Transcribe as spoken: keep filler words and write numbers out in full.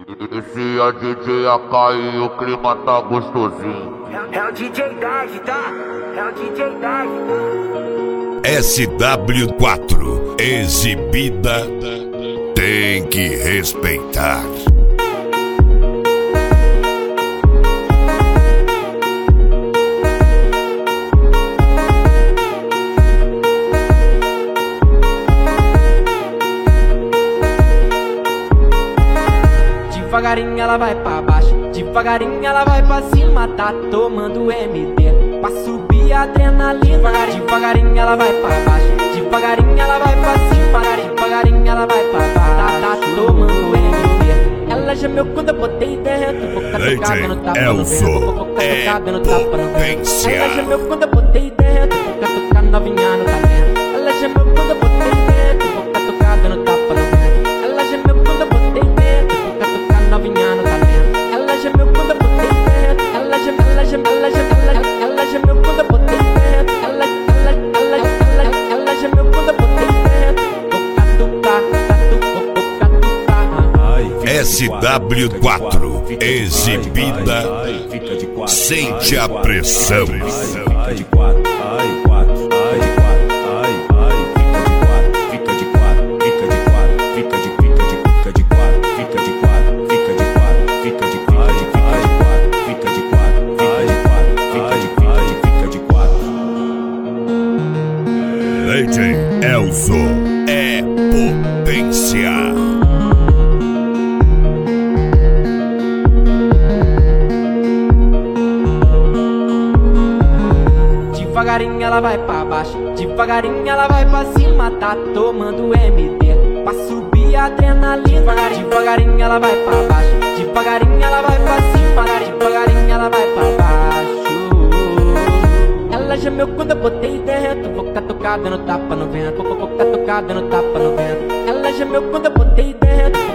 Esse é o D J A K e o clima tá gostosinho. É, é o D J Dag, tá? É o D J Dag, tá? S W quatro, exibida, tem que respeitar. Devagarinho ela vai pra baixo, devagarinho ela vai pra cima, tá tomando M D pra subir a adrenalina. Devagarinho, devagarinho ela vai pra baixo, devagarinho ela vai pra cima, devagarinho ela vai pra baixo, tá, tá tomando M D. Ela gemeu quando eu botei dentro, boca tocada no tapa no vento, boca tocada no tapa no vento. Ela gemeu quando eu botei dentro, boca tocada novinha no talento. Ela gemeu quando eu botei dentro, boca tocada no tapa no vento. Ela gemeu quando eu botei dentro, novinha no talento. Ela gemeu quando eu botei dentro. Ela gemeu, ela gemeu, ela gemeu, ela, ela gemeu quando eu botei dentro. Ela, ela, ela, ela, ela gemeu quando eu botei dentro. O catuca, catuca, catuca. S W quatro, exibida, sente a pressão. Fica de quatro, ai, quatro, ai, de quatro, ai, ai, fica de quatro, fica de quatro, fica de quatro, fica de, fica de, fica de quatro, fica de quatro. Fica de quatro, fica de quatro, fica de quatro, fica de quatro. D J Elzo é potência. Devagarinho ela vai pra baixo, devagarinho ela vai pra cima, tá tomando M D pra subir a adrenalina. Devagarinho, devagarinho ela vai pra baixo, devagarinho ela vai pra cima, devagarinho ela vai pra baixo. Ela gemeu quando eu botei dentro, boca tocada no tapa no vento, boca tocada no tapa no vento. Ela gemeu quando eu botei dentro,